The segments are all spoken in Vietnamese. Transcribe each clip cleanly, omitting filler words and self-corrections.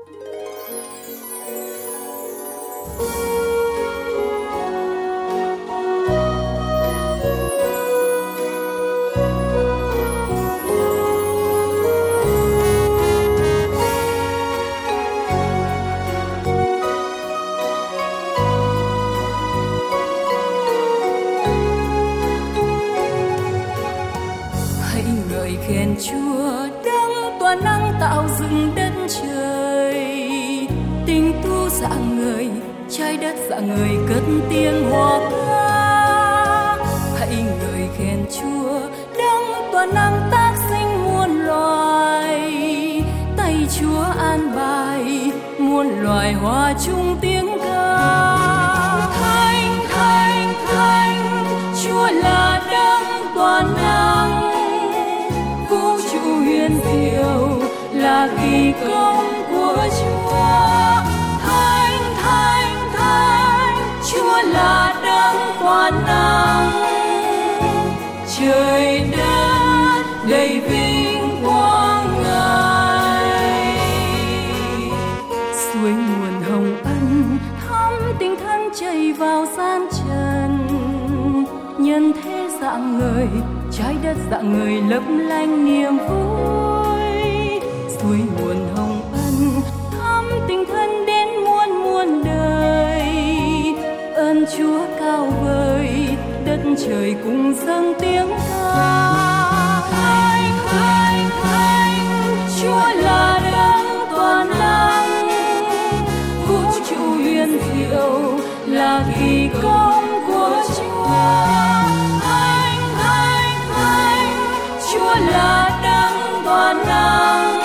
Khen Chúa đấng toàn năng tạo dựng đất trời, tình tu dạng người, trái đất dạng người cất tiếng hòa ca. Hãy ngợi khen Chúa đấng toàn năng tác sinh muôn loài, tay Chúa an bài muôn loài hòa chung tiếng ca. Thánh thánh thánh, Chúa là đấng toàn năng, vũ trụ huyền diệu là kỳ công của Chúa. Thánh thánh thánh, Chúa là đấng toàn năng, trời đất đầy vinh quang Ngài. Suối nguồn hồng ân thắm tình thân chảy vào gian trần, nhân thế dạng người, trái đất dạng người lấp lánh niềm vui. Suối nguồn hồng ân thắm tình thân đến muôn muôn đời, ơn Chúa cao vời đất trời cùng dâng tiếng ca. Thánh thánh thánh, Chúa là đấng toàn năng, vũ trụ huyền diệu là kỳ công của Chúa. Chúa là đấng toàn năng,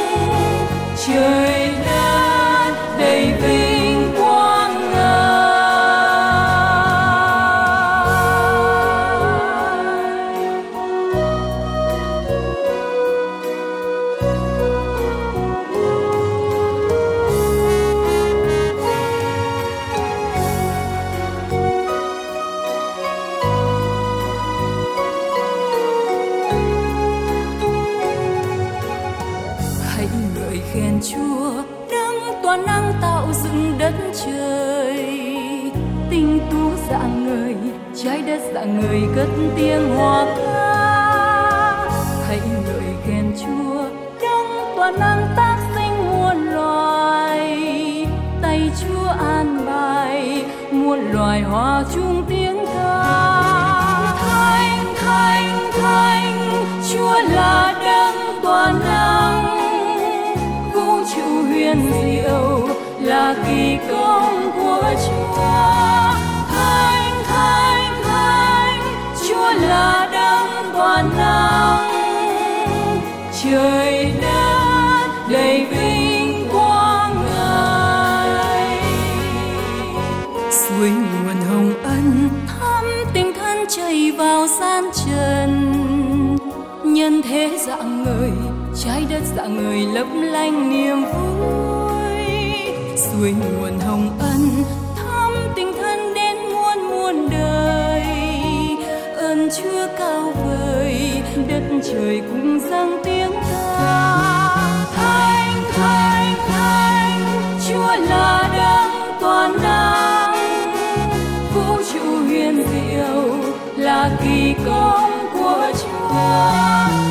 trời đất đầy vinh quang Ngài. Khen Chúa đấng toàn năng tạo dựng đất trời, tinh tú dạng người, trái đất dạng người cất tiếng hòa ca. Hãy ngợi khen Chúa đấng toàn năng tác sinh muôn loài, tay Chúa an bài muôn loài hòa chung tiếng ca. Thánh thánh thánh, Chúa là đấng toàn năng, vũ trụ huyền diệu là kỳ công của Chúa. Thánh thánh thánh, Chúa là đấng toàn năng, trời đất đầy vinh quang Ngài. Suối nguồn hồng ân thắm tình thân chảy vào gian trần, nhân thế dạng người, trái đất dạng người lấp lánh niềm vui. Suối nguồn hồng ân thắm tình thân đến muôn muôn đời, ơn Chúa cao vời đất trời cùng dâng tiếng ca. Thánh thánh thánh, Chúa là đấng toàn năng, vũ trụ huyền diệu là kỳ công của Chúa.